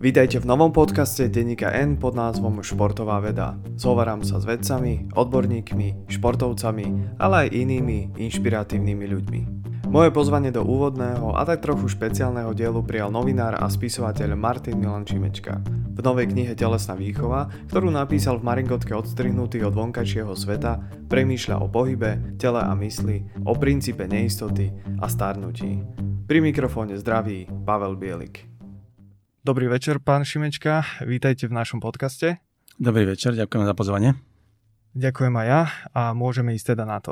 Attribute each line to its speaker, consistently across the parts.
Speaker 1: Vítajte v novom podcaste denníka N pod názvom Športová veda. Zhováram sa s vedcami, odborníkmi, športovcami, ale aj inými inšpiratívnymi ľuďmi. Moje pozvanie do úvodného a tak trochu špeciálneho dielu prijal novinár a spisovateľ Martin Milan Šimečka. V novej knihe Telesná výchova, ktorú napísal v maringotke odstrihnutý od vonkajšieho sveta, premýšľa o pohybe, tele a mysli, o princípe neistoty a starnutí. Pri mikrofóne zdraví Pavel Bielik. Dobrý večer, pán Šimečka. Vítajte v našom podcaste.
Speaker 2: Dobrý večer, ďakujem za pozvanie.
Speaker 1: Ďakujem aj ja a môžeme ísť teda na to.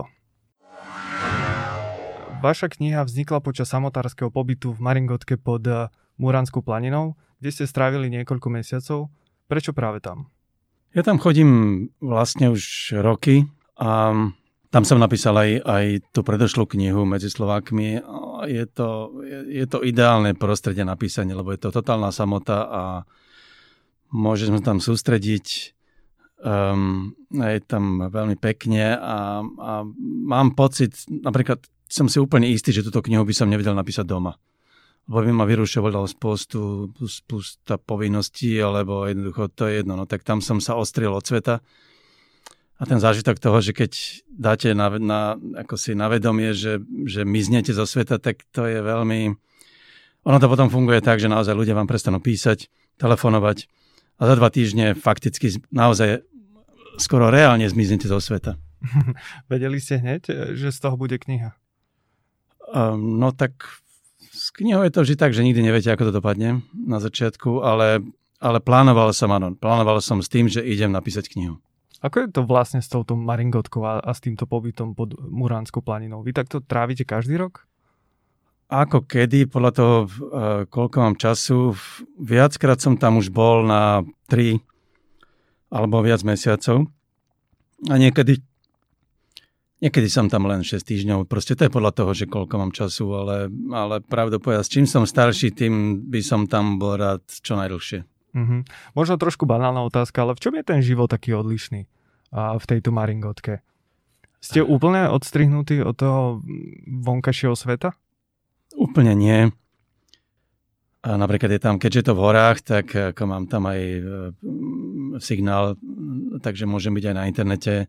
Speaker 1: Vaša kniha vznikla počas samotárskeho pobytu v Maringotke pod Muranskou planinou, kde ste strávili niekoľko mesiacov. Prečo práve tam?
Speaker 2: Ja tam chodím vlastne už roky a tam som napísal aj tú predošlú knihu Medzi Slovákmi. Je to ideálne prostredie na písanie, lebo je to totálna samota a môžem sa tam sústrediť. Je tam veľmi pekne a mám pocit, napríklad som si úplne istý, že túto knihu by som nevedel napísať doma. Lebo by ma vyrušovalo spústa povinností, alebo jednoducho to je jedno. No tak tam som sa ostril od sveta. A ten zážitok toho, že keď dáte ako si na vedomie, že miznete zo sveta, tak to je veľmi... Ono to potom funguje tak, že naozaj ľudia vám prestanú písať, telefonovať a za 2 týždne fakticky naozaj skoro reálne zmiznete zo sveta.
Speaker 1: Vedeli ste hneď, že z toho bude kniha?
Speaker 2: No tak s knihou je to vždy tak, že nikdy neviete, ako to dopadne na začiatku, ale plánoval som s tým, že idem napísať knihu.
Speaker 1: Ako je to vlastne s touto maringotkou a s týmto pobytom pod Muránskou planinou? Vy takto trávite každý rok?
Speaker 2: Ako kedy, podľa toho, koľko mám času. Viackrát som tam už bol na 3 alebo viac mesiacov. A niekedy som tam len 6 týždňov. Proste to je podľa toho, že koľko mám času, ale pravdu povedať, s čím som starší, tým by som tam bol rád čo najdlhšie.
Speaker 1: Možno trošku banálna otázka, ale v čom je ten život taký odlišný v tejto maringotke? Ste úplne odstrihnutí od toho vonkajšieho sveta?
Speaker 2: Úplne nie. A napríklad je tam, keďže je to v horách, tak ako mám tam aj signál, takže môžem byť aj na internete.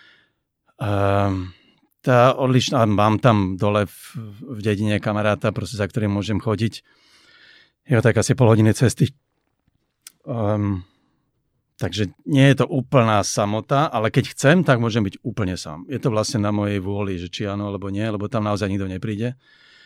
Speaker 2: Mám tam dole v dedine kamaráta, proste, za ktorým môžem chodiť. Je to tak asi pol hodiny cesty. Takže nie je to úplná samota, ale keď chcem, tak môžem byť úplne sám. Je to vlastne na mojej vôli, že či áno, alebo nie, lebo tam naozaj nikto nepríde.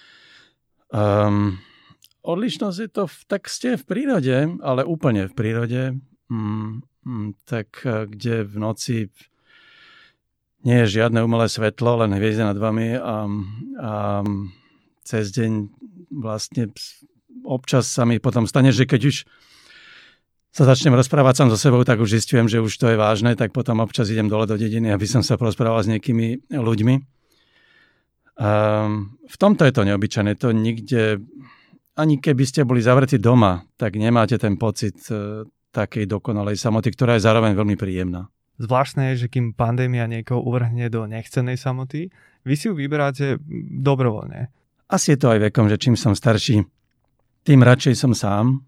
Speaker 2: Odlišnosť je to tak ste v prírode, ale úplne v prírode, tak kde v noci nie je žiadne umelé svetlo, len hviezde nad vami a cez deň vlastne občas sa mi potom stane, že keď už sa začnem rozprávať sám so sebou, tak už zistujem, že už to je vážne, tak potom občas idem dole do dediny, aby som sa porozprával s nejakými ľuďmi. V tomto je to neobyčajné. To nikde, ani keby ste boli zavretí doma, tak nemáte ten pocit takej dokonalej samoty, ktorá je zároveň veľmi príjemná.
Speaker 1: Zvláštne je, že kým pandémia niekoho uvrhne do nechcenej samoty, vy si ju vyberáte dobrovoľne.
Speaker 2: Asi je to aj vekom, že čím som starší, tým radšej som sám.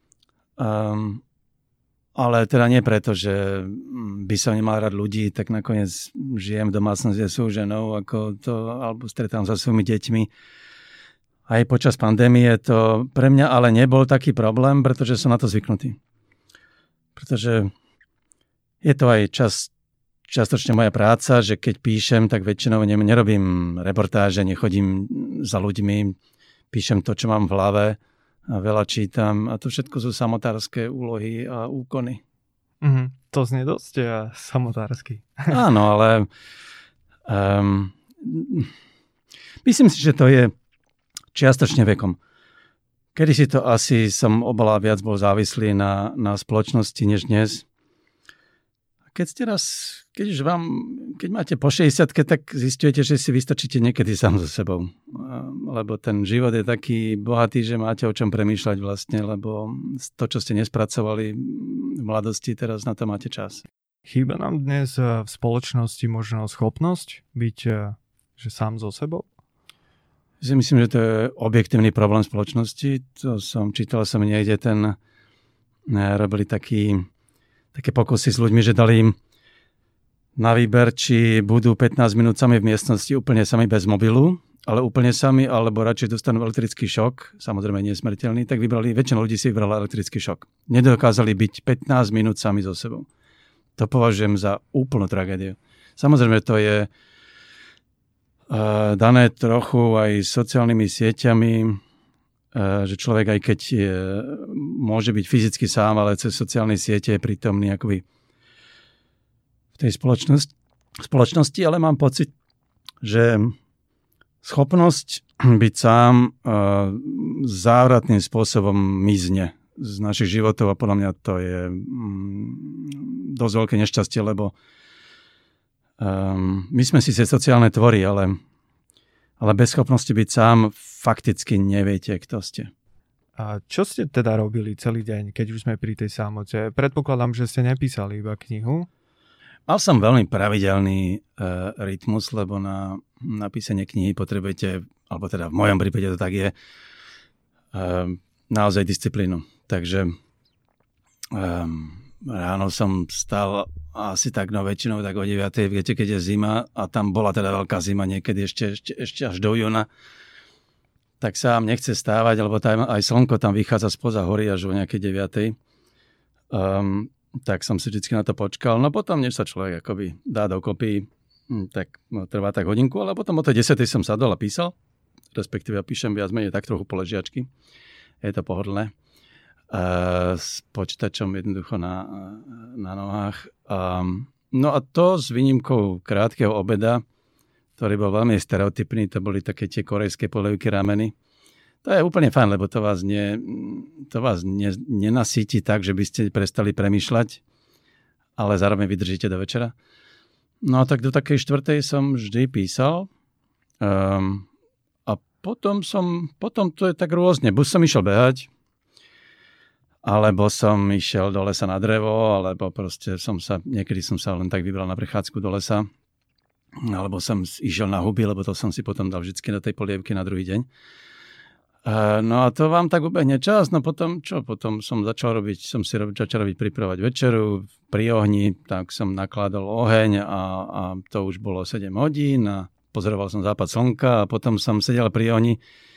Speaker 2: Ale teda nie preto, že by som nemal rád ľudí, tak nakoniec žijem v domácnosti s ženou, alebo stretám sa svojimi deťmi. Aj počas pandémie to pre mňa ale nebol taký problém, pretože som na to zvyknutý. Pretože je to aj častočne moja práca, že keď píšem, tak väčšinou nerobím reportáže, nechodím za ľuďmi, píšem to, čo mám v hlave, a veľa čítam a to všetko sú samotárske úlohy a úkony.
Speaker 1: To znie dosť samotársky.
Speaker 2: Áno, ale myslím si, že to je čiastočne vekom. Kedysi to asi som oveľa viac bol závislý na spoločnosti než dnes. Keď máte po 60-ke, tak zisťujete, že si vystačíte niekedy sám so sebou. Lebo ten život je taký bohatý, že máte o čom premýšľať vlastne, lebo to, čo ste nespracovali v mladosti, teraz na to máte čas.
Speaker 1: Chýba nám dnes v spoločnosti možno schopnosť byť že sám so sebou?
Speaker 2: Myslím, že to je objektívny problém spoločnosti. Čítal som niekde ten robili také pokusy s ľuďmi, že dali im na výber, či budú 15 minút sami v miestnosti úplne sami bez mobilu, ale úplne sami, alebo radšej dostanú elektrický šok, samozrejme nie smrteľný, tak väčšina ľudí si vybrala elektrický šok. Nedokázali byť 15 minút sami so sebou. To považujem za úplnú tragédiu. Samozrejme, to je dané trochu aj sociálnymi sieťami, že človek aj keď môže byť fyzicky sám, ale cez sociálne siete je prítomný akoby v tej spoločnosti, ale mám pocit, že schopnosť byť sám závratným spôsobom mizne z našich životov a podľa mňa to je dosť veľké nešťastie, lebo my sme síce sociálne tvory, ale bez schopnosti byť sám fakticky neviete, kto ste.
Speaker 1: A čo ste teda robili celý deň, keď už sme pri tej samote? Predpokladám, že ste nepísali iba knihu.
Speaker 2: Mal som veľmi pravidelný rytmus, lebo na napísanie knihy potrebujete, alebo teda v mojom prípade to tak je, naozaj disciplínu. Takže ráno som stal asi tak, väčšinou tak o 9:00, viete, keď je zima a tam bola teda veľká zima niekedy ešte až do júna, tak sa vám nechce stávať, lebo tam aj slnko tam vychádza spoza hory až o nejakej 9:00. Tak som si vždycky na to počkal. No potom, než sa človek akoby dá dokopy, tak trvá tak hodinku, ale potom o tej 10:00 som sadol a písal. Respektíve ja píšem viac menej tak trochu po ležiačky. Je to pohodlné. S počítačom jednoducho na nohách. No a to s výnimkou krátkeho obeda, ktorý bol veľmi stereotypný, to boli také tie korejské polievky rameny. To je úplne fajn, lebo to vás nenasíti tak, že by ste prestali premýšľať, ale zároveň vydržíte do večera. No tak do takej 4:00 som vždy písal. A potom to je tak rôzne. Buď som išiel behať, alebo som išiel do lesa na drevo, alebo proste niekedy som sa len tak vybral na prechádzku do lesa, alebo som išiel na huby, lebo to som si potom dal vždycky do tej polievky na druhý deň. No a to vám tak ubehne čas, no potom čo? Potom som začal robiť pripravovať večeru pri ohni, tak som nakladal oheň a to už bolo 7 hodín a pozoroval som západ slnka a potom som sedel pri ohni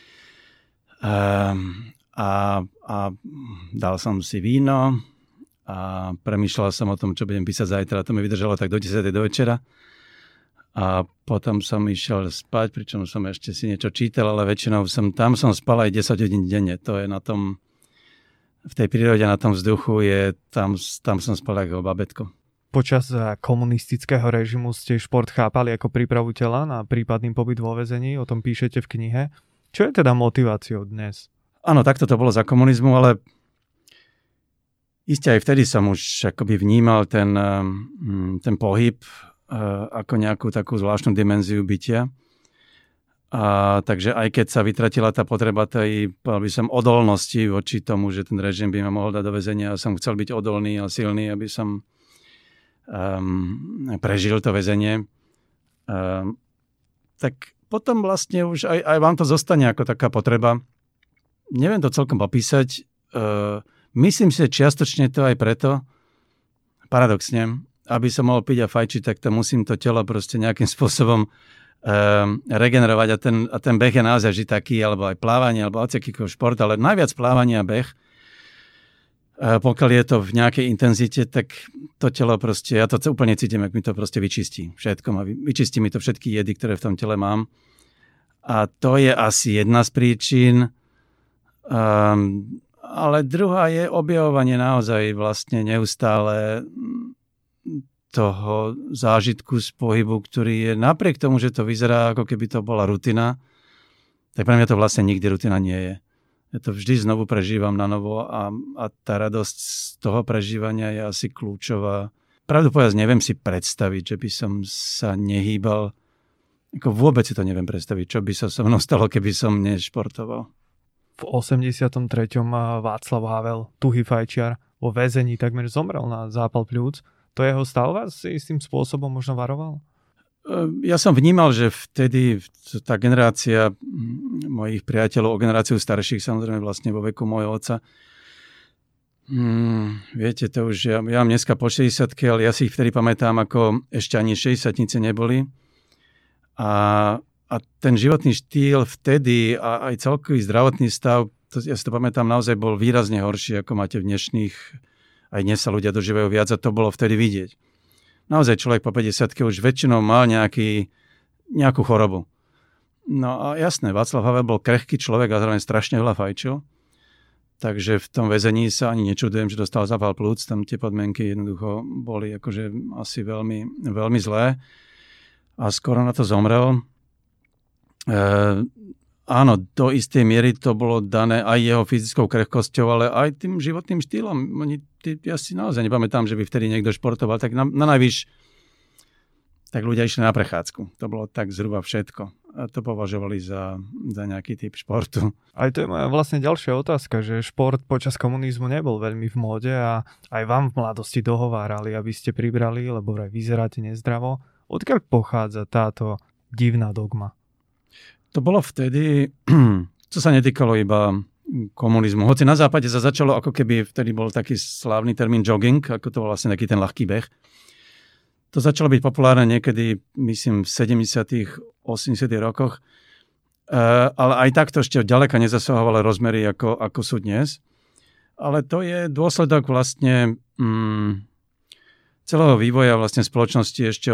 Speaker 2: a dal som si víno a premýšľal som o tom, čo budem písať zajtra. To mi vydržalo tak do 10:00 do večera. A potom som išiel spať, pričom som ešte si niečo čítal, ale väčšinou som spal aj 10 hodín denne. To je v tej prírode, na tom vzduchu, tam som spal ako babetko.
Speaker 1: Počas komunistického režimu ste šport chápali ako prípravu tela na prípadný pobyt vo väzení, o tom píšete v knihe. Čo je teda motiváciou dnes? Áno, takto to bolo za komunizmu, ale iste aj vtedy som už akoby vnímal ten pohyb ako nejakú takú zvláštnu dimenziu bytia. Takže aj keď sa vytratila tá potreba tej, by som, odolnosti voči tomu, že ten režim by ma mohol dať do väzenia a som chcel byť odolný a silný, aby som prežil to väzenie, tak potom vlastne už aj vám to zostane ako taká potreba. Neviem to celkom popísať. Myslím si, že čiastočne to aj preto, paradoxne, aby som mohol piť a fajčiť, tak to musím to telo proste nejakým spôsobom regenerovať a ten beh je naozaj vždy taký, alebo aj plávanie, alebo akýkoľvek šport, ale najviac plávanie a beh. Pokiaľ je to v nejakej intenzite, tak to telo proste, ja to úplne cítim, ak mi to proste vyčistí všetko. Vyčistí mi to všetky jedy, ktoré v tom tele mám. A to je asi jedna z príčin. Ale druhá je objavovanie naozaj vlastne neustále toho zážitku z pohybu, ktorý je napriek tomu, že to vyzerá, ako keby to bola rutina, tak pre mňa to vlastne nikdy rutina nie je. Ja to vždy znovu prežívam na novo a tá radosť z toho prežívania je asi kľúčová. Pravdu povedať, neviem si predstaviť, že by som sa nehýbal. Ako vôbec si to neviem predstaviť, čo by sa so mnou stalo, keby som nešportoval. V 83. Václav Havel, tuhý fajčiar, vo väzení takmer zomrel na zápal pľúc. To jeho stav vás istým spôsobom možno varoval?
Speaker 2: Ja som vnímal, že vtedy tá generácia mojich priateľov, o generáciu starších, samozrejme vlastne vo veku môjho otca, Viete, to už ja mám dneska po 60-ky, ale ja si ich vtedy pamätám, ako ešte ani 60-tnice neboli. A ten životný štýl vtedy a aj celkový zdravotný stav, ja si to pamätám, naozaj bol výrazne horší, ako máte v dnešných. Aj dnes sa ľudia dožívajú viac a to bolo vtedy vidieť. Naozaj človek po 50-ke už väčšinou mal nejakú chorobu. No a jasné, Václav Havel bol krehký človek a zároveň strašne veľa fajčil. Takže v tom väzení sa ani nečudujem, že dostal zápal plúc. Tam tie podmienky jednoducho boli akože asi veľmi, veľmi zlé. A skoro na to zomrel. Áno, do istej miery to bolo dané aj jeho fyzickou krehkosťou, ale aj tým životným štýlom. Ja si naozaj nepamätám, že by vtedy niekto športoval. Tak na najvyš tak ľudia išli na prechádzku. To bolo tak zhruba všetko. A to považovali za nejaký typ športu.
Speaker 1: Aj to je moja vlastne ďalšia otázka, že šport počas komunizmu nebol veľmi v móde a aj vám v mladosti dohovárali, aby ste pribrali, lebo aj vyzeráte nezdravo. Odkiaľ pochádza táto divná dogma?
Speaker 2: To bolo vtedy, čo sa netýkalo iba komunizmu. Hoci na západe sa začalo, ako keby vtedy bol taký slávny termín jogging, ako to bol vlastne taký ten ľahký beh. To začalo byť populárne niekedy, myslím, v 70. 80. rokoch. Ale aj tak to ešte ďaleka nezasahovalo rozmery, ako sú dnes. Ale to je dôsledok vlastne celého vývoja vlastne spoločnosti ešte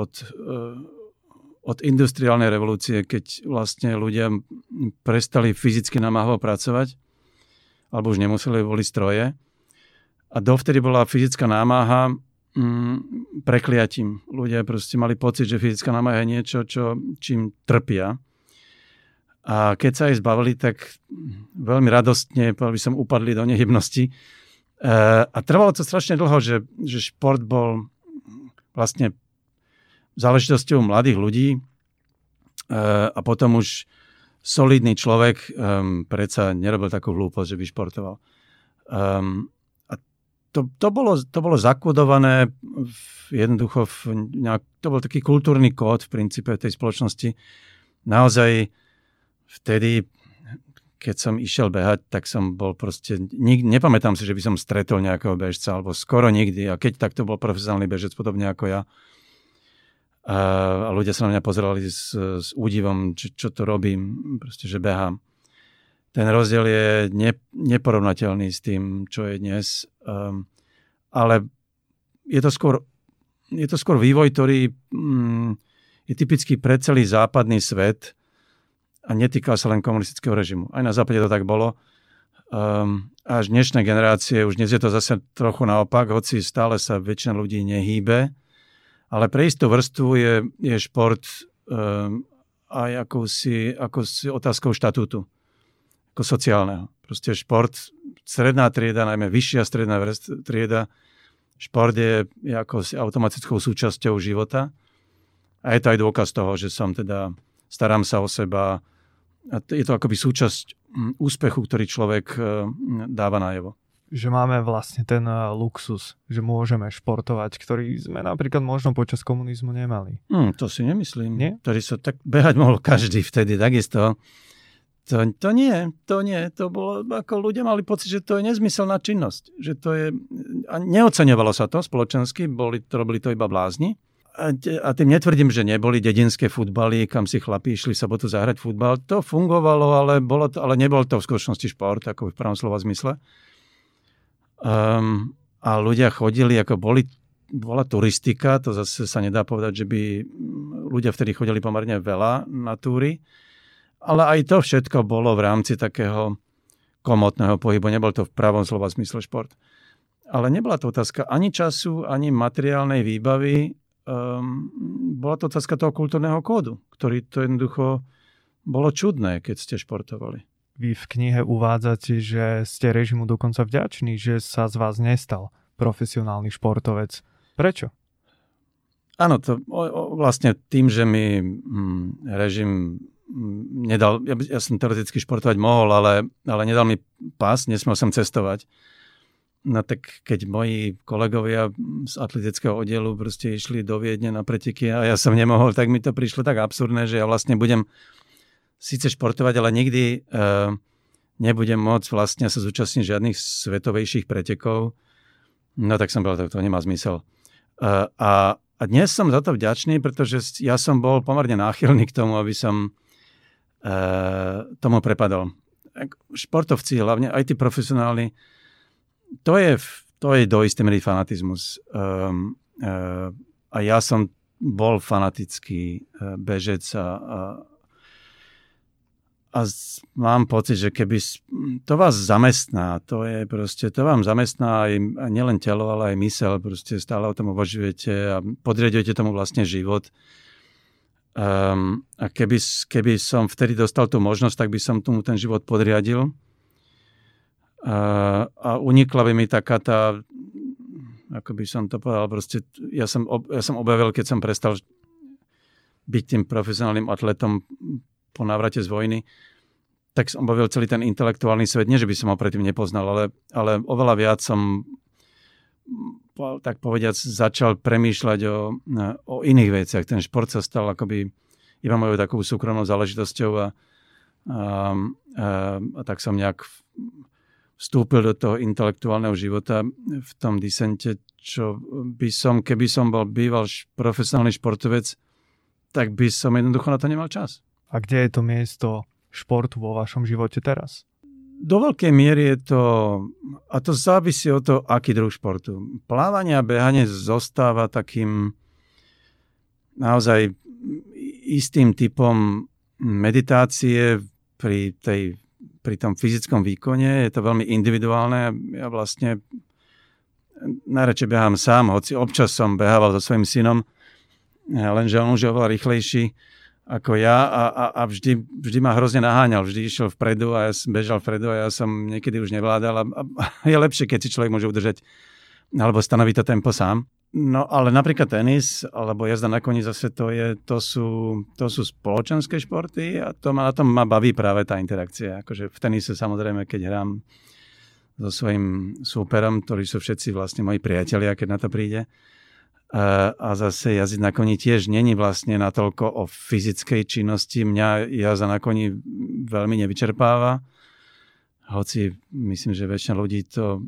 Speaker 2: od industriálnej revolúcie, keď vlastne ľudia prestali fyzicky namáhavo pracovať, alebo už nemuseli, boli stroje. A dovtedy bola fyzická námaha prekliatím. Ľudia proste mali pocit, že fyzická námaha je niečo, čím trpia. A keď sa aj zbavili, tak veľmi radostne, povedal by som, upadli do nehybnosti. A trvalo to strašne dlho, že šport bol vlastne záležitosťou mladých ľudí a potom už solidný človek predsa nerobil takú hlúposť, že by športoval. A to bolo zakodované jednoducho to bol taký kultúrny kód v princípe tej spoločnosti. Naozaj vtedy, keď som išiel behať, tak som bol proste, nepamätám si, že by som stretol nejakého bežca, alebo skoro nikdy. A keď tak to bol profesionálny bežec, podobne ako ja. A ľudia sa na mňa pozerali s údivom, čo to robím, proste, že behám. Ten rozdiel je neporovnateľný s tým, čo je dnes. Ale je to skôr vývoj, ktorý je typický pre celý západný svet a netýka sa len komunistického režimu. Aj na západe to tak bolo. Až dnešné generácie, už dnes je to zase trochu naopak, hoci stále sa väčšina ľudí nehýbe. Ale pre istú vrstvu je šport aj akousi otázkou štatútu, ako sociálneho. Proste šport, stredná trieda, najmä vyššia stredná trieda, šport je ako automatickou súčasťou života. A je to aj dôkaz toho, že starám sa o seba. A je to akoby súčasť úspechu, ktorý človek dáva najavo.
Speaker 1: Že máme vlastne ten luxus, že môžeme športovať, ktorý sme napríklad možno počas komunizmu nemali.
Speaker 2: To si nemyslím.
Speaker 1: Nie?
Speaker 2: Ktorý sa tak behať mohol každý vtedy, takisto. To nie. To bolo, ako ľudia mali pocit, že to je nezmyselná činnosť. Že to je, a neoceňovalo sa to spoločensky, robili to iba blázni. A tým netvrdím, že neboli dedinské futbaly, kam si chlapi išli sobotu zahrať futbal. To fungovalo, ale nebol to v skutočnosti šport, ako v pravom slova zmysle. A ľudia chodili, ako bola turistika, to zase sa nedá povedať, že by ľudia vtedy chodili pomerne veľa na túry, ale aj to všetko bolo v rámci takého komotného pohybu, nebol to v pravom slova zmysle šport. Ale nebola to otázka ani času, ani materiálnej výbavy, bola to otázka toho kultúrneho kódu, ktorý to jednoducho bolo čudné, keď ste športovali.
Speaker 1: Vy v knihe uvádzate, že ste režimu dokonca vďační, že sa z vás nestal profesionálny športovec. Prečo?
Speaker 2: Áno, to vlastne tým, že mi režim nedal, ja som teoreticky športovať mohol, ale nedal mi pás, nesmel som cestovať. No tak keď moji kolegovia z atletického oddielu proste išli do Viedne na preteky a ja som nemohol, tak mi to prišlo tak absurdné, že ja vlastne budem síce športovať, ale nikdy nebudem môcť vlastne sa zúčastniť žiadnych svetovejších pretekov, no tak som povedal, to nemá zmysel. A dnes som za to vďačný, pretože ja som bol pomerne náchylný k tomu, aby som tomu prepadol. Športovci, hlavne aj tí profesionáli, to je do istej miery fanatizmus. A ja som bol fanatický bežec a mám pocit, že keby to vás zamestná, to vám zamestná aj nielen telo, ale aj myseľ, proste stále o tom uvažujete a podriadujete tomu vlastne život. A keby som vtedy dostal tú možnosť, tak by som tomu ten život podriadil. A unikla by mi taká tá, ako by som to povedal, proste ja som objavil, keď som prestal byť tým profesionálnym atletom po návrate z vojny, tak som objavil celý ten intelektuálny svet. Nie, že by som ho predtým nepoznal, ale oveľa viac som, tak povediac, začal premýšľať o iných veciach. Ten šport sa stal akoby iba mojou takou súkromnou záležitosťou a tak som nejak vstúpil do toho intelektuálneho života v tom disente, čo by som, keby som bol býval profesionálny športovec, tak by som jednoducho na to nemal čas.
Speaker 1: A kde je to miesto športu vo vašom živote teraz?
Speaker 2: Do veľkej miery je to, a to závisí od toho, aký druh športu. Plávanie a behanie zostáva takým naozaj istým typom meditácie pri tom fyzickom výkone. Je to veľmi individuálne. Ja vlastne najradšej behám sám, hoci občas som behával so svojím synom, lenže on už je oveľa rýchlejší ako ja a vždy ma hrozne naháňal. Vždy išiel vpredu a ja bežal vpredu a ja som niekedy už nevládal. A je lepšie, keď si človek môže udržať alebo stanoviť to tempo sám. No ale napríklad tenis alebo jazda na koni zase to sú spoločenské športy a na tom ma baví práve tá interakcia. Akože v tenise samozrejme, keď hrám so svojím súperom, ktorí sú všetci vlastne moji priatelia, keď na to príde. A zase jazdiť na koni tiež není vlastne natoľko o fyzickej činnosti. Mňa jazda na koni veľmi nevyčerpáva. Hoci myslím, že väčšina ľudí to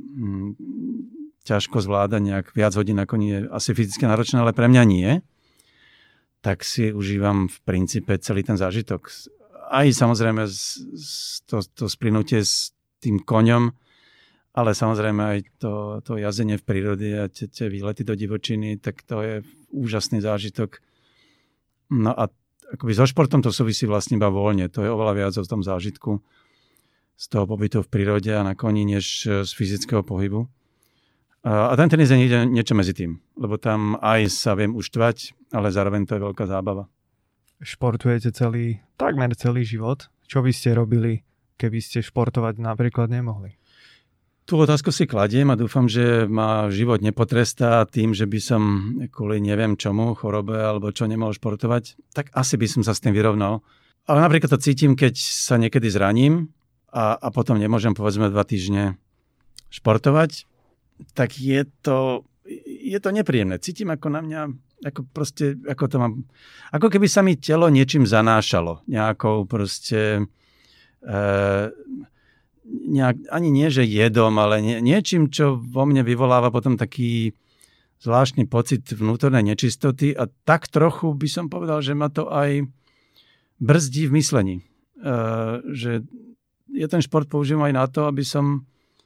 Speaker 2: ťažko zvláda, nejak viac hodín na koni je asi fyzicky náročné, ale pre mňa nie. Tak si užívam v princípe celý ten zážitok. Aj samozrejme to splynutie s tým koňom, ale samozrejme aj to jazdenie v prírode a tie výlety do divočiny, tak to je úžasný zážitok. No a akoby so športom to súvisí vlastne iba voľne. To je oveľa viac o tom zážitku z toho pobytu v prírode a na koni, než z fyzického pohybu. A ten tenis je niečo medzi tým, lebo tam aj sa viem uštvať, ale zároveň to je veľká zábava.
Speaker 1: Športujete takmer celý život. Čo by ste robili, keby ste športovať napríklad nemohli?
Speaker 2: Tú otázku si kladiem a dúfam, že ma život nepotrestá tým, že by som kvôli neviem čomu, chorobe alebo čo nemohol športovať, tak asi by som sa s tým vyrovnal. Ale napríklad to cítim, keď sa niekedy zraním a potom nemôžem povedzme 2 týždne športovať, tak je to nepríjemné. Cítim ako na mňa, ako keby sa mi telo niečím zanášalo. Nejakou proste ani nie, že jedom, ale niečím, čo vo mne vyvoláva potom taký zvláštny pocit vnútornej nečistoty a tak trochu by som povedal, že ma to aj brzdí v myslení. Že ja ten šport použijem aj na to, aby som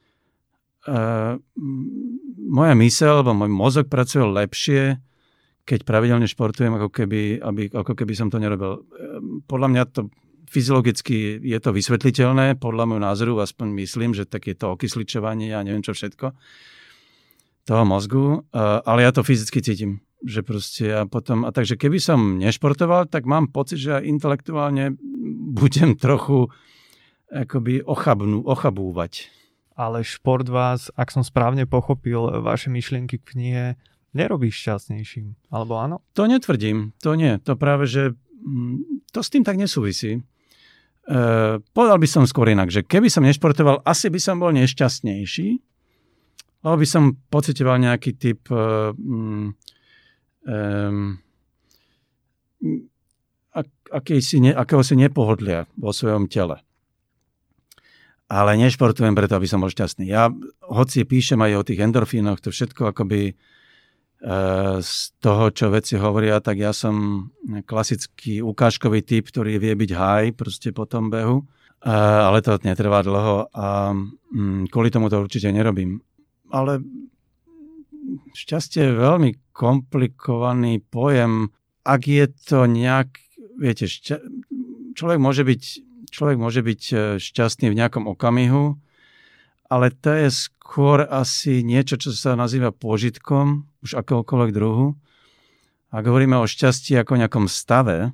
Speaker 2: moja myseľ alebo môj mozog pracuje lepšie, keď pravidelne športujem, ako keby som to nerobil. Podľa mňa to fyziologicky je to vysvetliteľné, podľa môjho názoru, aspoň myslím, že tak je to okysličovanie a neviem čo všetko toho mozgu, ale ja to fyzicky cítim, že proste ja potom, a takže keby som nešportoval, tak mám pocit, že aj intelektuálne budem trochu akoby ochabúvať.
Speaker 1: Ale šport vás, ak som správne pochopil vaše myšlienky k knihe, nerobí šťastnejším, alebo áno? To
Speaker 2: netvrdím, to nie, to práve, že to s tým tak nesúvisí. Povedal by som skôr inak, že keby som nešportoval, asi by som bol nešťastnejší, lebo by som pocitoval nejaký typ akéhosi nepohodlia vo svojom tele. ale nešportujem preto, aby som bol šťastný. Ja, hoci píšem aj o tých endorfínoch, to všetko akoby z toho, čo vedci hovoria, tak ja som klasický ukážkový typ, ktorý vie byť high proste po tom behu, ale to netrvá dlho a kvôli tomu to určite nerobím. Ale šťastie je veľmi komplikovaný pojem. Ak je to nejak, viete, človek môže byť šťastný v nejakom okamihu, ale to je skôr asi niečo, čo sa nazýva pôžitkom, už akéhokoľvek druhu. Ak hovoríme o šťastí ako nejakom stave,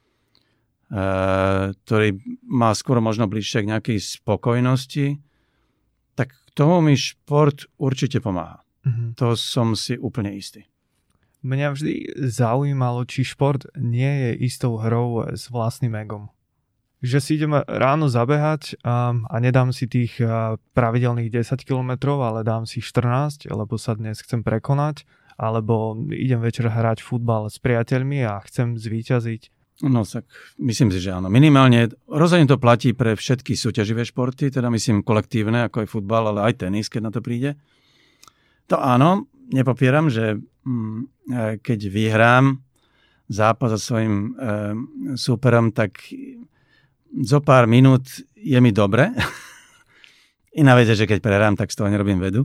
Speaker 2: ktorý má skôr možno bližšie k nejakej spokojnosti, tak k tomu mi šport určite pomáha. To som si úplne istý.
Speaker 1: Mňa vždy zaujímalo, či šport nie je istou hrou s vlastným egom. Že si idem ráno zabehať a nedám si tých pravidelných 10 kilometrov, ale dám si 14, lebo sa dnes chcem prekonať, alebo idem večer hrať futbal s priateľmi a chcem zvíťaziť.
Speaker 2: No tak myslím si, že áno. Minimálne rozhodne to platí pre všetky súťaživé športy, teda myslím kolektívne, ako je futbal, ale aj tenis, keď na to príde. To áno, nepopieram, že keď vyhrám zápas so svojím súperom, tak zo pár minút je mi dobre. Iná vec je, že keď prehrám, tak z toho nerobím vedu.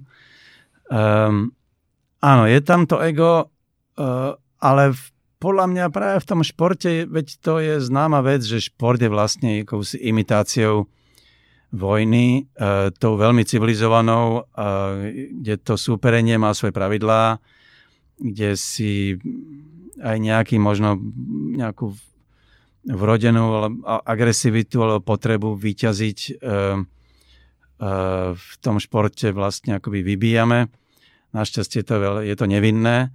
Speaker 2: Áno, je tam to ego, ale podľa mňa práve v tom športe, veď to je známa vec, že šport je vlastne akousi imitáciou vojny, tou veľmi civilizovanou, kde to súperenie má svoje pravidlá, kde si aj nejakú vrodenú agresivitu alebo potrebu vyťaziť v tom športe vlastne akoby vybíjame. Našťastie je to nevinné.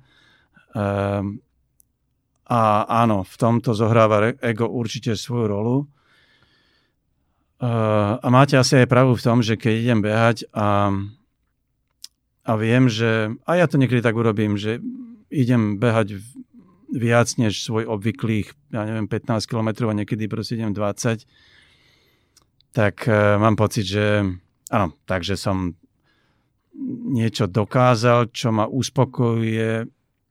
Speaker 2: A áno, v tomto zohráva ego určite svoju rolu. A máte asi aj pravdu v tom, že keď idem behať a viem, že a ja to niekedy tak urobím, že idem behať viac než svoj obvyklých, 15 km a niekedy proste idem 20, tak mám pocit, že áno, takže som niečo dokázal, čo ma uspokojuje,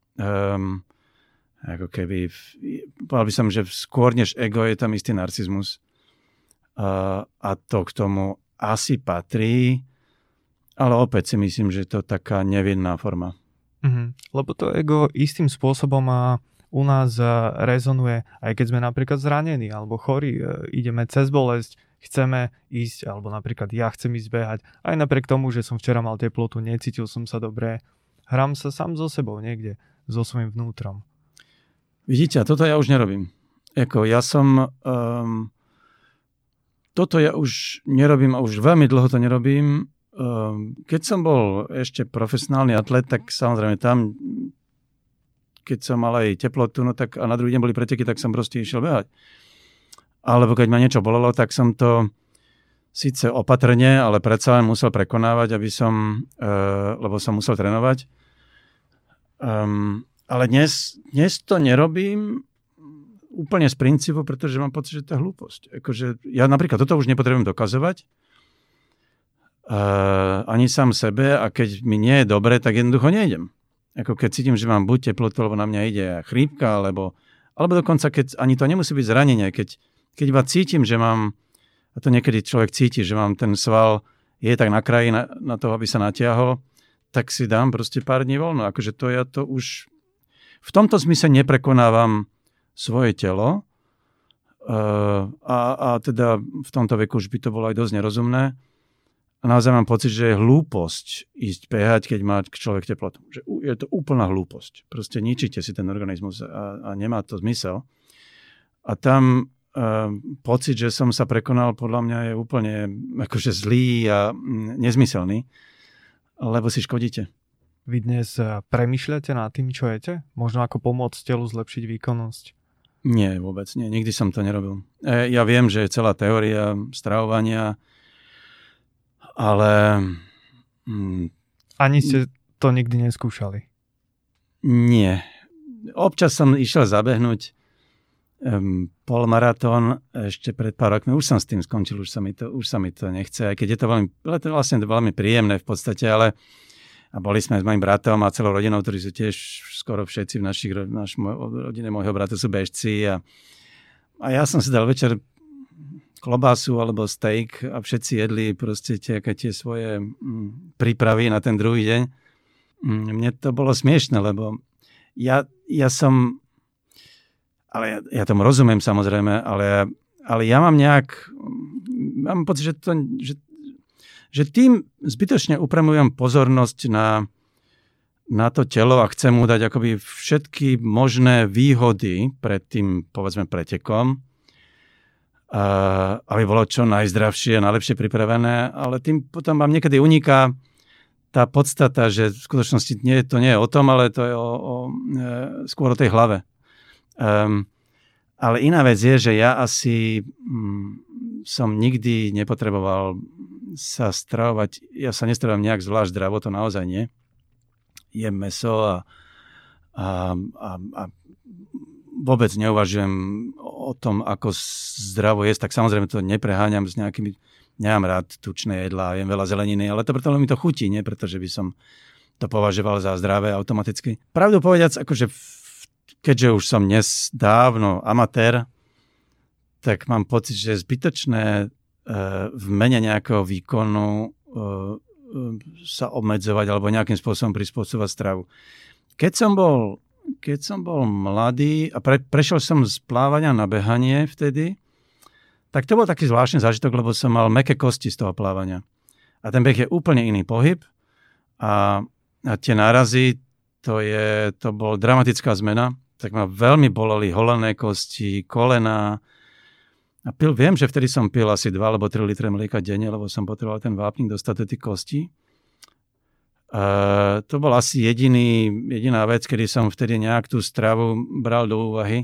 Speaker 2: ako keby, povedal by som, že skôr než ego je tam istý narcizmus. A to k tomu asi patrí, ale opäť si myslím, že to je taká nevinná forma.
Speaker 1: Lebo to ego istým spôsobom u nás rezonuje, aj keď sme napríklad zranení alebo chorí, ideme cez bolesť, chceme ísť, alebo napríklad ja chcem ísť behať, aj napriek tomu, že som včera mal teplotu, necítil som sa dobre, hrám sa sám so sebou niekde, so svojím vnútrom.
Speaker 2: Vidíte, a toto ja už nerobím. Toto ja už nerobím a už veľmi dlho to nerobím. Keď som bol ešte profesionálny atlet, tak samozrejme tam, keď som mal aj teplotu, no tak a na druhý deň boli preteky, tak som proste išiel behať. Alebo keď ma niečo bolelo, tak som to síce opatrne, ale predsa len musel prekonávať, lebo som musel trénovať. Ale dnes to nerobím úplne z princípu, pretože mám pocit, že to je hlúposť. Ja napríklad toto už nepotrebujem dokazovať ani sám sebe a keď mi nie je dobre, tak jednoducho nejdem. Keď cítim, že mám buď teplotu, alebo na mňa ide chrípka, alebo dokonca, keď ani to nemusí byť zranenie, keď iba cítim, že mám, a to niekedy človek cíti, že mám ten sval, je tak na kraji na to, aby sa natiahol, tak si dám proste pár dní voľno. Ja to už v tomto zmysle neprekonávam svoje telo a teda v tomto veku už by to bolo aj dosť nerozumné. A naozaj mám pocit, že je hlúposť ísť behať, keď má človek teplotu. Že je to úplná hlúposť. Proste ničíte si ten organizmus a nemá to zmysel. A tam pocit, že som sa prekonal, podľa mňa je úplne zlý a nezmyselný, lebo si škodíte.
Speaker 1: Vy dnes premýšľate nad tým, čo jete? Možno ako pomôcť telu zlepšiť výkonnosť?
Speaker 2: Nie, vôbec nie. Nikdy som to nerobil. Ja viem, že je celá teória stravovania, ale
Speaker 1: ani ste to nikdy neskúšali?
Speaker 2: Nie. Občas som išiel zabehnúť, polmaratón ešte pred pár rokmi, už som s tým skončil, už sa mi to nechce, aj keď je to veľmi príjemné v podstate, ale a boli sme s mojim bratom a celou rodinou, ktorí sú tiež skoro všetci v rodine môjho brata sú bežci a ja som si dal večer klobásu alebo steak a všetci jedli proste tie svoje prípravy na ten druhý deň. Mne to bolo smiešne, lebo ja tomu rozumiem samozrejme, ale ja mám pocit, že tým zbytočne upravujem pozornosť na to telo a chcem mu dať akoby všetky možné výhody pred tým, povedzme, pretekom, aby bolo čo najzdravšie a najlepšie pripravené, ale tým potom vám niekedy uniká tá podstata, že v skutočnosti to nie je o tom, ale to je skôr o tej hlave. Ale iná vec je, že ja asi som nikdy nepotreboval sa stravovať, ja sa nestravujem nejak zvlášť zdravo, to naozaj nie. Jem mäso a vôbec neuvažujem o tom, ako zdravo jesť, tak samozrejme to nepreháňam s nejakými, nemám rád tučné jedlá, jem veľa zeleniny, ale to preto mi to chutí, nie preto, že by som to považoval za zdravé automaticky. Pravdu povediac, akože keďže už som dnes dávno amatér, tak mám pocit, že je zbytočné v mene nejakého výkonu sa obmedzovať alebo nejakým spôsobom prispôsobovať stravu. Keď som bol mladý a prešiel som z plávania na behanie vtedy, tak to bol taký zvláštny zážitok, lebo som mal mäkké kosti z toho plávania. A ten beh je úplne iný pohyb a tie nárazy, to bol dramatická zmena, tak ma veľmi boleli holené kosti, kolená. A viem, že vtedy som pil asi 2 alebo 3 litre mlieka denne, lebo som potreboval ten vápnik dostať do tých kostí. To bol asi jediná vec, kedy som vtedy nejak tú stravu bral do úvahy.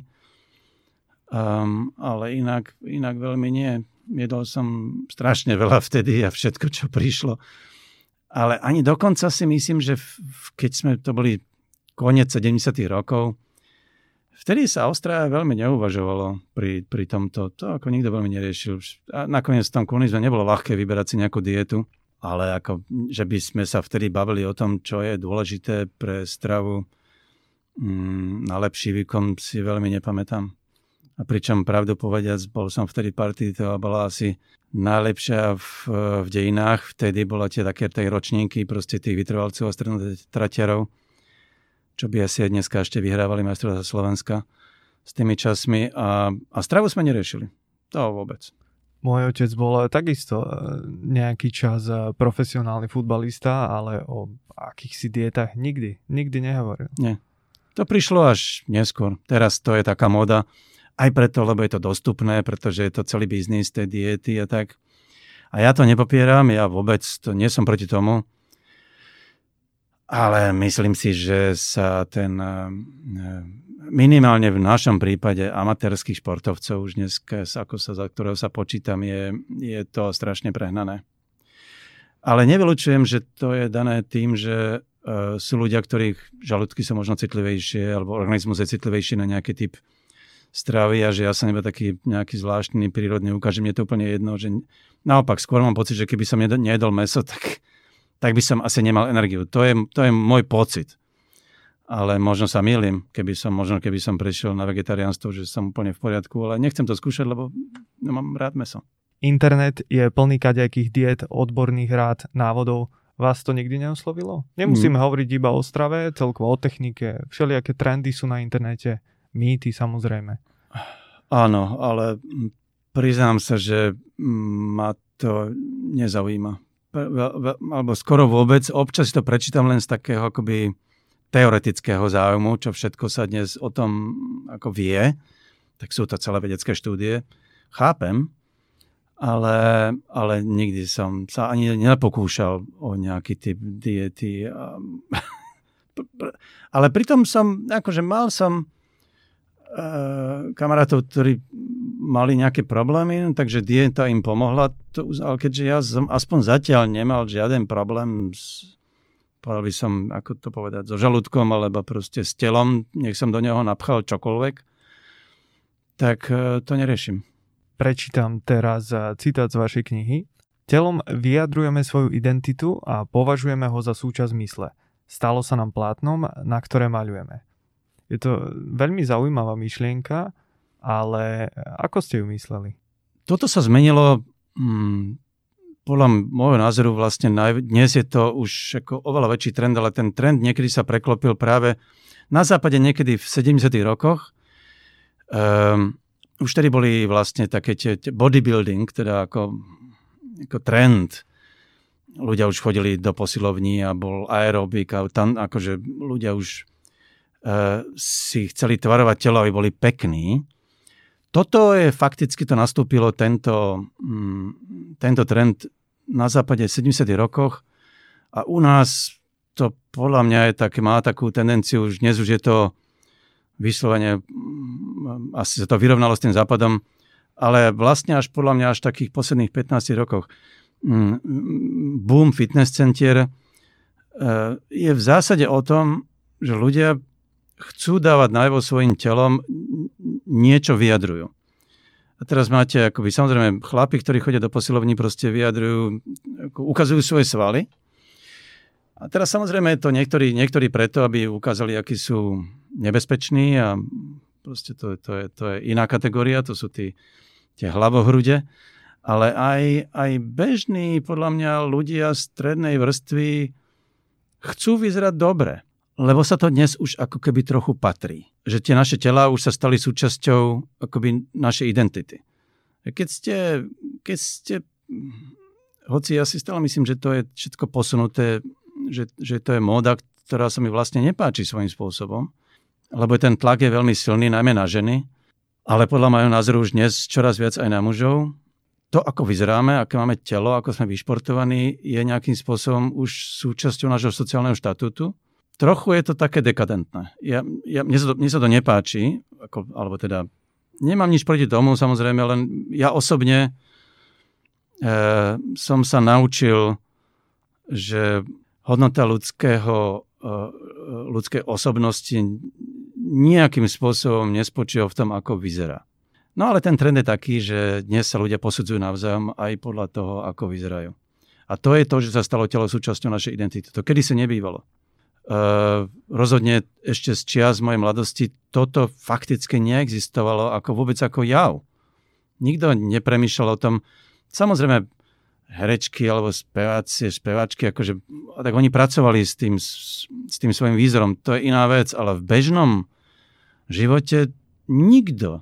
Speaker 2: Ale inak veľmi nie. Jedol som strašne veľa vtedy a všetko, čo prišlo. Ale ani dokonca si myslím, že keď to boli koniec 70. rokov, vtedy sa Austrália veľmi neuvažovalo pri tomto. To ako nikto veľmi neriešil. A nakoniec v tom komunizme nebolo ľahké vyberať si nejakú dietu, ale ako, že by sme sa vtedy bavili o tom, čo je dôležité pre stravu na lepší výkon, si veľmi nepamätám. A pričom pravdu povediac, bol som vtedy partii, to bola asi najlepšia v dejinách. Vtedy bola tie také ročníky proste tých vytrvalcov a strednotratiarov, čo by asi aj dneska ešte vyhrávali majstrovstvá Slovenska s tými časmi a stravu sme neriešili. To vôbec.
Speaker 1: Môj otec bol takisto nejaký čas profesionálny futbalista, ale o akýchsi dietách nikdy nehovoril.
Speaker 2: Nie. To prišlo až neskôr. Teraz to je taká móda. Aj preto, lebo je to dostupné, pretože je to celý biznis tej diety a tak. A ja to nepopieram, ja vôbec nie som proti tomu. Ale myslím si, že sa minimálne v našom prípade amatérskych športovcov už dneska, za ktorého sa počítam, je to strašne prehnané. Ale nevylučujem, že to je dané tým, že sú ľudia, ktorých žalúdky sú možno citlivejšie alebo organizmus je citlivejší na nejaký typ stravy a že ja som iba taký nejaký zvláštny prírodný ukáž, mne je to úplne jedno, že naopak skôr mám pocit, že keby som nejedol mäso, tak by som asi nemal energiu. To je môj pocit. Ale možno sa mýlim, keby som prešiel na vegetariánstvo, že som úplne v poriadku, ale nechcem to skúšať, lebo mám rád mäso.
Speaker 1: Internet je plný kadejakých diet, odborných rád, návodov. Vás to nikdy neoslovilo? Nemusíme hovoriť iba o strave, celkovo o technike. Všelijaké trendy sú na internete. Mýty samozrejme.
Speaker 2: Áno, ale priznám sa, že ma to nezaujíma. Alebo skoro vôbec. Občas to prečítam len z takého akoby teoretického záujmu, čo všetko sa dnes o tom ako vie. Tak sú to celé vedecké štúdie. Chápem, ale nikdy som sa ani nepokúšal o nejaký typ diety. Ale pritom mal som kamarátov, ktorí mali nejaké problémy, takže dieta im pomohla. Ale keďže ja som aspoň zatiaľ nemal žiaden problém povedal by som, ako to povedať, so žalúdkom alebo proste s telom, nech som do neho napchal čokoľvek, tak to neriešim.
Speaker 1: Prečítam teraz citát z vašej knihy. Telom vyjadrujeme svoju identitu a považujeme ho za súčasť mysle. Stalo sa nám plátnom, na ktoré maľujeme. Je to veľmi zaujímavá myšlienka, ale ako ste ju mysleli?
Speaker 2: Toto sa zmenilo, podľa môjho názoru vlastne dnes je to už ako oveľa väčší trend, ale ten trend niekedy sa preklopil práve na západe niekedy v 70. rokoch. Už tedy boli vlastne také bodybuilding, teda ako trend. Ľudia už chodili do posilovní a bol aerobik a tam akože ľudia už si chceli tvarovať telo, aby boli pekní. Toto je fakticky to nastúpilo, tento trend na západe v 70. rokoch a u nás to podľa mňa je má takú tendenciu, dnes už je to vyslovene, asi sa to vyrovnalo s tým západom, ale vlastne až podľa mňa až takých posledných 15 rokoch boom fitness centier je v zásade o tom, že ľudia chcú dávať najavo svojim telom, niečo vyjadrujú. A teraz máte akoby samozrejme chlapi, ktorí chodia do posilovní, proste vyjadrujú, ukazujú svoje svaly. A teraz samozrejme je to niektorí preto, aby ukázali, akí sú nebezpeční a proste to je iná kategória, to sú tie hlavohrude. Ale aj bežní, podľa mňa, ľudia strednej vrstvy chcú vyzerať dobre, lebo sa to dnes už ako keby trochu patrí. Že tie naše telá už sa stali súčasťou akoby našej identity. Keď ste, hoci ja si stále myslím, že to je všetko posunuté, že to je móda, ktorá sa mi vlastne nepáči svojím spôsobom, lebo ten tlak je veľmi silný, najmä na ženy, ale podľa môjho názoru už dnes čoraz viac aj na mužov. To, ako vyzeráme, aké máme telo, ako sme vyšportovaní, je nejakým spôsobom už súčasťou nášho sociálneho štatútu. Trochu je to také dekadentné. Mne sa to nepáči, alebo teda nemám nič proti tomu, samozrejme, len ja osobne som sa naučil, že hodnota ľudskej osobnosti nejakým spôsobom nespočíva v tom, ako vyzerá. No ale ten trend je taký, že dnes sa ľudia posudzujú navzájom aj podľa toho, ako vyzerajú. A to je to, že sa stalo telo súčasťou našej identity. To kedy sa nebývalo. Rozhodne ešte z čias mojej mladosti toto fakticky neexistovalo vôbec ako jav. Nikto nepremýšľal o tom. Samozrejme, herečky alebo speváčky, akože, tak oni pracovali s tým svojím výzorom. To je iná vec, ale v bežnom živote nikto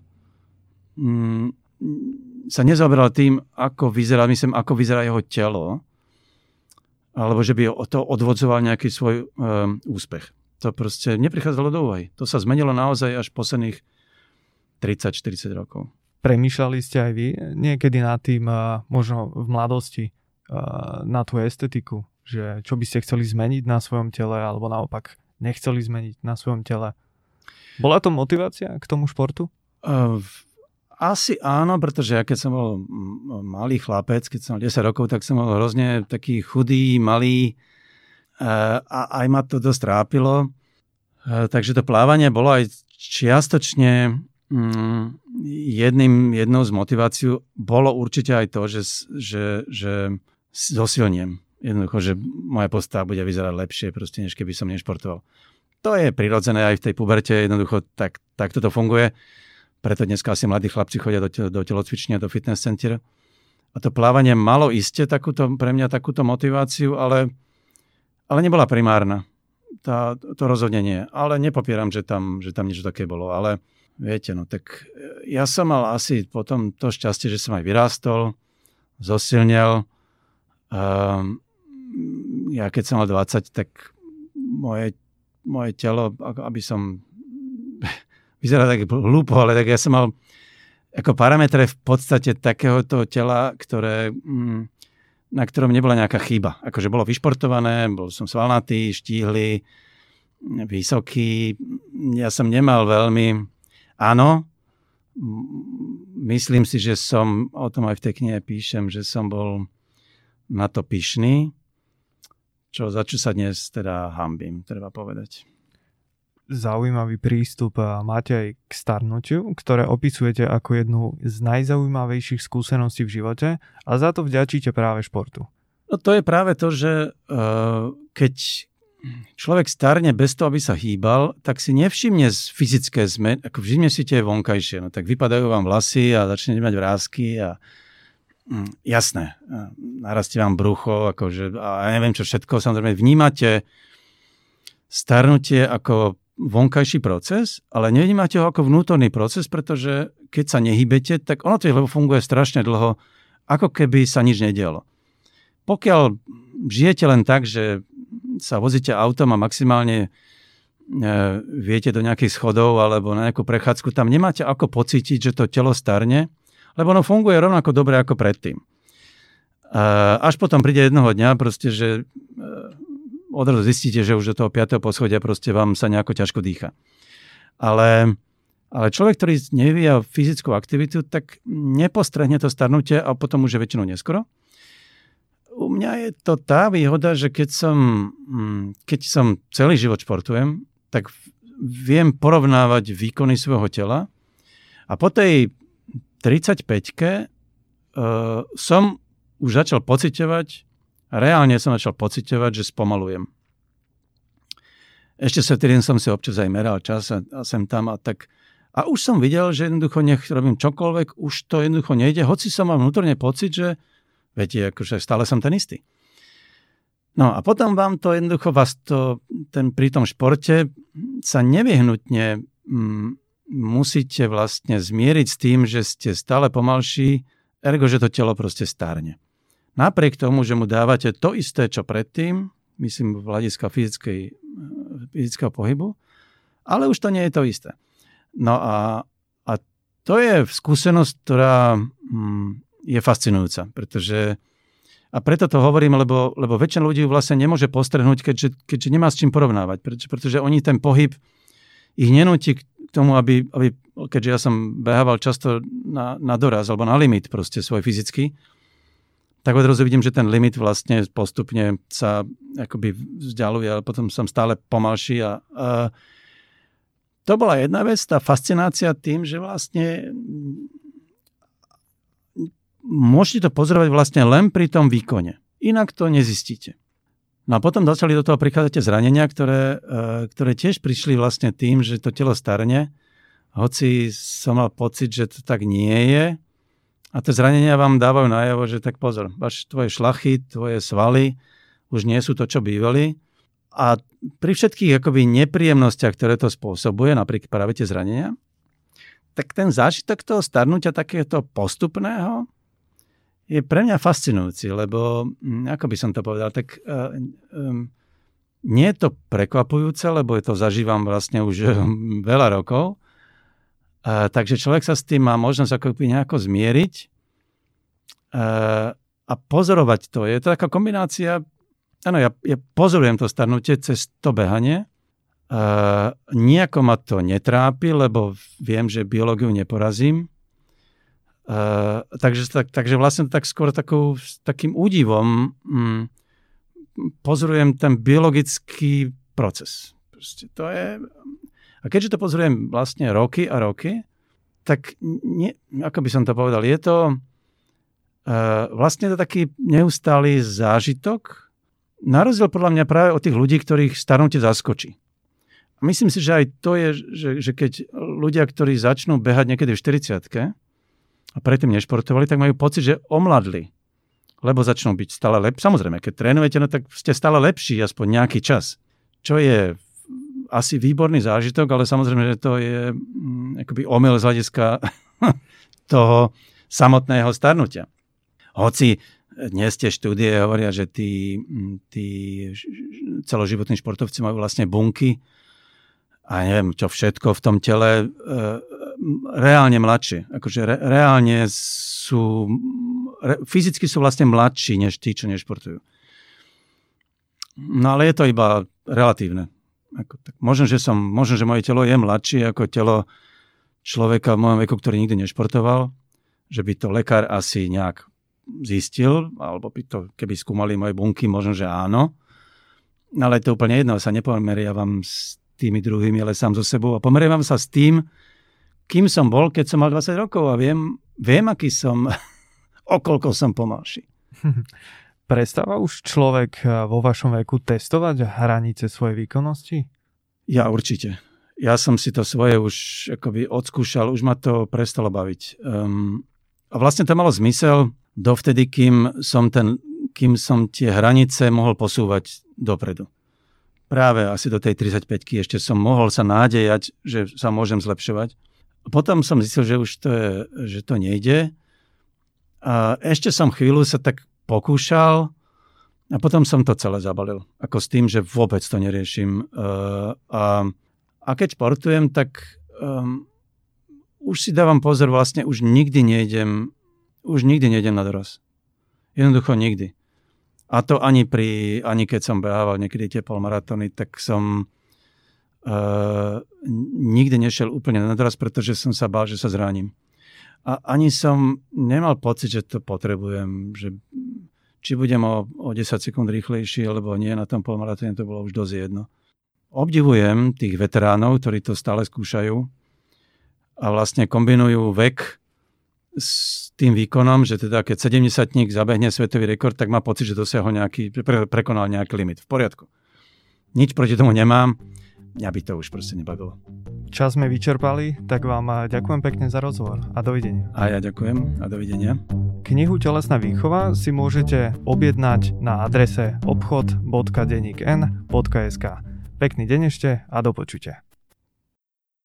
Speaker 2: sa nezaoberal tým, ako vyzerá jeho telo, alebo že by to odvodzoval nejaký svoj úspech. To proste neprichádzalo do úvahy. To sa zmenilo naozaj až posledných 30-40 rokov.
Speaker 1: Premýšľali ste aj vy niekedy nad tým, možno v mladosti, na tú estetiku, že čo by ste chceli zmeniť na svojom tele, alebo naopak nechceli zmeniť na svojom tele? Bola to motivácia k tomu športu?
Speaker 2: Asi áno, pretože ja keď som bol malý chlapec, keď som mal 10 rokov, tak som bol hrozne taký chudý, malý a aj ma to dosť trápilo. Takže to plávanie bolo aj čiastočne jednou z motivácií. Bolo určite aj to, že zosilniem. Jednoducho, že moja postava bude vyzerať lepšie, proste, než keby som nešportoval. To je prirodzené aj v tej puberte, jednoducho tak toto funguje. Preto dneska asi mladí chlapci chodia do telocvične, do fitness center. A to plávanie malo iste pre mňa takúto motiváciu, ale nebola primárna. To rozhodne nie. Ale nepopieram, že tam niečo také bolo. Ale viete, no tak ja som mal asi potom to šťastie, že som aj vyrástol, zosilnel. Ja keď som mal 20, tak moje telo, aby som... Vyzerá tak hlúpo, ale tak ja som mal ako parametre v podstate takéhoto tela, na ktorom nebola nejaká chyba. Akože bolo vyšportované, bol som svalnatý, štíhly, vysoký. Ja som nemal veľmi... Áno, myslím si, že som, o tom aj v tej knihe píšem, že som bol na to pyšný, za čo sa dnes teda hanbím, treba povedať.
Speaker 1: zaujímavý prístup máte aj k starnutiu, ktoré opisujete ako jednu z najzaujímavejších skúseností v živote a za to vďačíte práve športu.
Speaker 2: No to je práve to, že keď človek starne bez toho, aby sa hýbal, tak si nevšimne fyzické zmeny, ako všimne si tie vonkajšie, no tak vypadajú vám vlasy a začnete mať vrásky a jasné, narastie vám brucho, akože, a ja neviem čo všetko, samozrejme vnímate starnutie ako vonkajší proces, ale nevnímate ho ako vnútorný proces, pretože keď sa nehybete, tak ono to funguje strašne dlho, ako keby sa nič nedialo. Pokiaľ žijete len tak, že sa vozíte autom a maximálne viete do nejakých schodov alebo na nejakú prechádzku, tam nemáte ako pocítiť, že to telo starne, lebo ono funguje rovnako dobre ako predtým. Až potom príde jednoho dňa proste, že odrazu zistíte, že už do toho 5. poschodia proste vám sa nejako ťažko dýcha. Ale človek, ktorý nevyvíja fyzickú aktivitu, tak nepostrehne to starnutie a potom už je väčšinou neskoro. U mňa je to tá výhoda, že keď som celý život športujem, tak viem porovnávať výkony svojho tela a po tej 35-ke som už začal pociťovať, reálne som začal pociťovať, že spomalujem. Ešte sa týden som si občas aj meral čas a sem tam a tak. A už som videl, že jednoducho nech robím čokoľvek, už to jednoducho nejde, hoci som mal vnútorne pocit, že viete, akože stále som ten istý. No a potom vám to jednoducho pri tom športe sa nevyhnutne musíte vlastne zmieriť s tým, že ste stále pomalší, ergo, že to telo proste stárne. Napriek tomu, že mu dávate to isté, čo predtým, myslím v hľadiska fyzického pohybu, ale už to nie je to isté. No a to je skúsenosť, ktorá je fascinujúca, pretože a preto to hovorím, lebo väčšina ľudí vlastne nemôže postrhnúť, keďže nemá s čím porovnávať, pretože oni ten pohyb ich nenúti k tomu, aby keďže ja som behával často na doraz alebo na limit proste svoj fyzický, tak odrazu vidím, že ten limit vlastne postupne sa akoby vzdialuje, ale potom som stále pomalší a to bola jedna vec, tá fascinácia tým, že vlastne môžete to pozorovať vlastne len pri tom výkone. Inak to nezistíte. No a potom začali do toho prichádzať zranenia, ktoré tiež prišli vlastne tým, že to telo starne, hoci som mal pocit, že to tak nie je. A tie zranenia vám dávajú najavo, že tak pozor, tvoje šlachy, tvoje svaly už nie sú to, čo bývali. A pri všetkých akoby nepríjemnostiach, ktoré to spôsobuje, napríklad práve tie zranenia, tak ten zážitok toho starnutia takéto postupného je pre mňa fascinujúci, lebo, ako by som to povedal, tak nie je to prekvapujúce, lebo to zažívam vlastne už veľa rokov. Takže človek sa s tým má možnosť akoby nejako zmieriť a pozorovať to. Je to taká kombinácia, áno, ja pozorujem to starnutie cez to behanie. Nijako ma to netrápi, lebo viem, že biológiu neporazím. Takže vlastne tak skôr takým údivom pozorujem ten biologický proces. Proste to je... A keďže to pozorujem vlastne roky a roky, tak ako by som to povedal, je to vlastne to taký neustály zážitok, na rozdiel podľa mňa práve od tých ľudí, ktorých starnutie zaskočí. A myslím si, že aj to je, že keď ľudia, ktorí začnú behať niekedy v 40-ke a predtým nešportovali, tak majú pocit, že omladli. Lebo začnú byť stále lepší. Samozrejme, keď trénujete, no tak ste stále lepší aspoň nejaký čas. Čo je asi výborný zážitok, ale samozrejme, že to je akoby omyl z hľadiska toho samotného starnutia. Hoci dnes tie štúdie hovoria, že tí celoživotní športovci majú vlastne bunky a neviem čo všetko v tom tele reálne mladšie. Akože reálne sú fyzicky sú vlastne mladší než tí, čo nešportujú. No ale je to iba relatívne. Možno, že moje telo je mladšie ako telo človeka v mojom veku, ktorý nikdy nešportoval, že by to lekár asi nejak zistil, alebo by to, keby skúmali moje bunky, možno, že áno. Ale to úplne jedno, sa nepomeriavam s tými druhými, ale sám so sebou. A pomeriavam sa s tým, kým som bol, keď som mal 20 rokov a viem aký som, okoľko som pomalší.
Speaker 1: Prestáva už človek vo vašom veku testovať hranice svojej výkonnosti?
Speaker 2: Ja určite. Ja som si to svoje už akoby odskúšal, už ma to prestalo baviť. A vlastne to malo zmysel dovtedy, kým som tie hranice mohol posúvať dopredu. Práve asi do tej 35-ky ešte som mohol sa nádejať, že sa môžem zlepšovať. Potom som zistil, že to nejde. A ešte som chvíľu sa tak pokúšal a potom som to celé zabalil. Ako s tým, že vôbec to neriešim. A keď športujem, tak už si dávam pozor, vlastne už nikdy nejdem na doraz. Jednoducho nikdy. A to ani keď som behával niekedy tie polmaratóny, tak som nikdy nešiel úplne na doraz, pretože som sa bál, že sa zraním. A ani som nemal pocit, že to potrebujem, že či budem o 10 sekúnd rýchlejší, alebo nie, na tom polmaratóne to bolo už dosť jedno. Obdivujem tých veteránov, ktorí to stále skúšajú a vlastne kombinujú vek s tým výkonom, že teda keď 70-tník zabehne svetový rekord, tak má pocit, že dosiahol prekonal nejaký limit. V poriadku. Nič proti tomu nemám. Mňa by to už proste nebavilo.
Speaker 1: Čas sme vyčerpali, tak vám ďakujem pekne za rozhovor a dovidenia.
Speaker 2: A ja ďakujem a dovidenia.
Speaker 1: Knihu Telesná výchova si môžete objednať na adrese obchod.dennikn.sk. Pekný deň ešte a do počutia.